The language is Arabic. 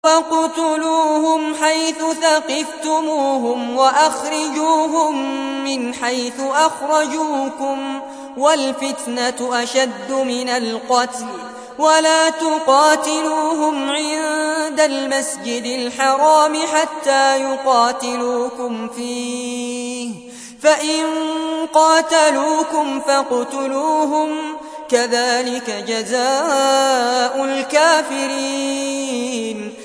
فاقتلوهم حيث ثقفتموهم وأخرجوهم من حيث أخرجوكم والفتنة أشد من القتل ولا تقاتلوهم عند المسجد الحرام حتى يقاتلوكم فيه فإن قاتلوكم فاقتلوهم كذلك جزاء الكافرين